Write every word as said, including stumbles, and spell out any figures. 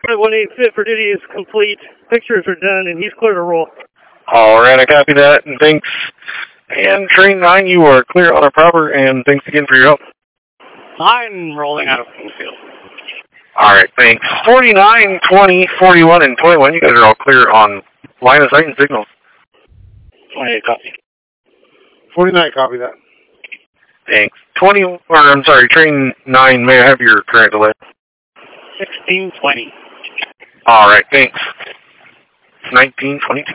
five one eight fit for duty is complete. Pictures are done, and he's clear to roll. All right, I copy that, and thanks. And train nine, you are clear on a proper, and thanks again for your help. Nine rolling out of Kingfield. All right, thanks. forty-nine, twenty, forty-one, and twenty-one, you guys are all clear on line of sight and signals. twenty-eight copy. forty-nine, copy that. Thanks. twenty, or I'm sorry, train nine, may I have your current delay? sixteen twenty. All right, thanks. nineteen twenty-two.